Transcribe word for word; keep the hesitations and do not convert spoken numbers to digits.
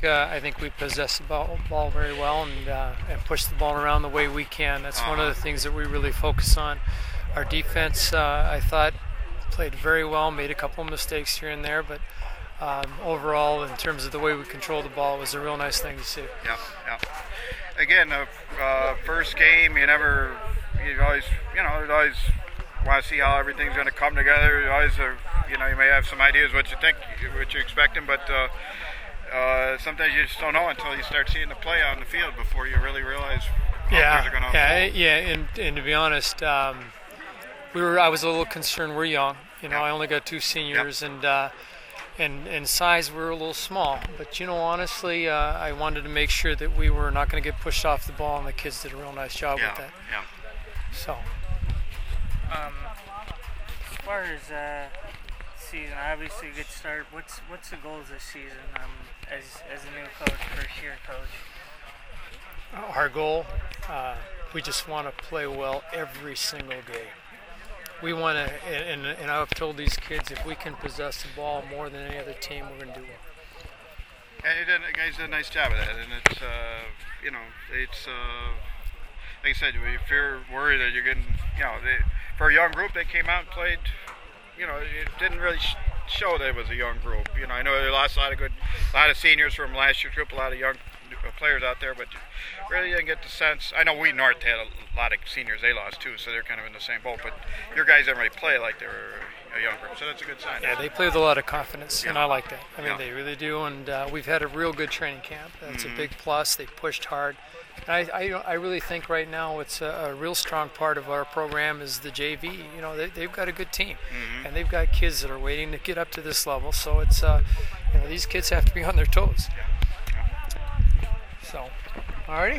Uh, I think we possess the ball, ball very well and uh, and push the ball around the way we can. That's uh-huh. one of the things that we really focus on. Our defense, uh, I thought, played very well, made a couple of mistakes here and there, but um, overall, in terms of the way we control the ball, it was a real nice thing to see. Yeah, yeah. Again, uh, uh, first game, you never, you always, you know, you always want to see how everything's going to come together. You always, uh, you know, you may have some ideas what you think, what you're expecting, but uh, uh, sometimes you just don't know until you start seeing the play out in the field before you really realize how yeah, things are going to yeah, unfold. yeah. And, and to be honest, um, we were. I was a little concerned. We're young, you know. Yeah. I only got two seniors, yeah. and. Uh, And, and size, we were a little small. But, you know, honestly, uh, I wanted to make sure that we were not going to get pushed off the ball, and the kids did a real nice job yeah, with that. Yeah. So. Um, as far as uh, season, obviously a good start. What's what's the goals this season um, as as a new coach, first year coach? Our goal, uh, we just want to play well every single day. We want to, and, and I've told these kids, if we can possess the ball more than any other team, we're going to do well. And you did, you guys did a nice job of that, and it's, uh, you know, it's, uh, like I said, if you're worried that you're getting, you know, they, for a young group, they came out and played, you know, it didn't really sh- show that it was a young group. You know, I know they lost a lot of good, a lot of seniors from last year's group, a lot of young players out there, but really didn't get the sense. I know we North had a lot of seniors they lost too, so they're kind of in the same boat, but your guys didn't really play like they were a young group, so that's a good sign. Yeah, they play with a lot of confidence, yeah. and I like that. I mean, yeah. they really do, and uh, we've had a real good training camp. That's mm-hmm. a big plus. They pushed hard. And I, I, I really think right now it's a, a real strong part of our program is the J V. You know, they, they've got a good team, mm-hmm. and they've got kids that are waiting to get up to this level, so it's, uh, you know, these kids have to be on their toes. Yeah. So, alrighty.